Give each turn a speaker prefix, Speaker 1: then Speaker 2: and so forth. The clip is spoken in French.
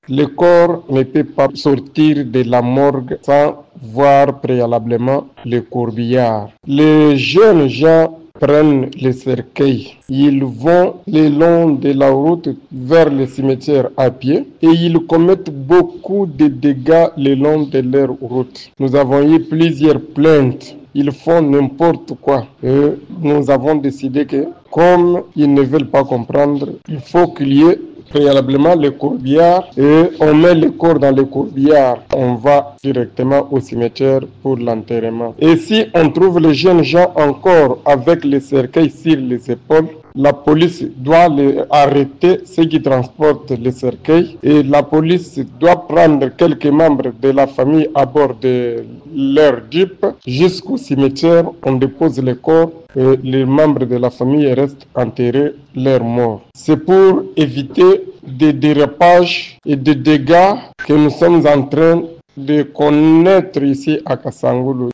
Speaker 1: Le corps ne peut pas sortir de la morgue sans voir préalablement le corbillard. Les jeunes gens prennent les cercueils. Ils vont le long de la route vers le cimetière à pied et ils commettent beaucoup de dégâts le long de leur route. Nous avons eu plusieurs plaintes. Ils font n'importe quoi. Et nous avons décidé que, comme ils ne veulent pas comprendre, il faut qu'il y ait préalablement le corbillard et on met le corps dans le corbillard. On va directement au cimetière pour l'enterrement. Et si on trouve les jeunes gens encore avec les cercueils sur les épaules, la police doit arrêter ceux qui transportent les cercueils et la police doit prendre quelques membres de la famille à bord de leur jeep jusqu'au cimetière. On dépose les corps et les membres de la famille restent enterrés leurs morts. C'est pour éviter des dérapages et des dégâts que nous sommes en train de connaître ici à Kasangulu.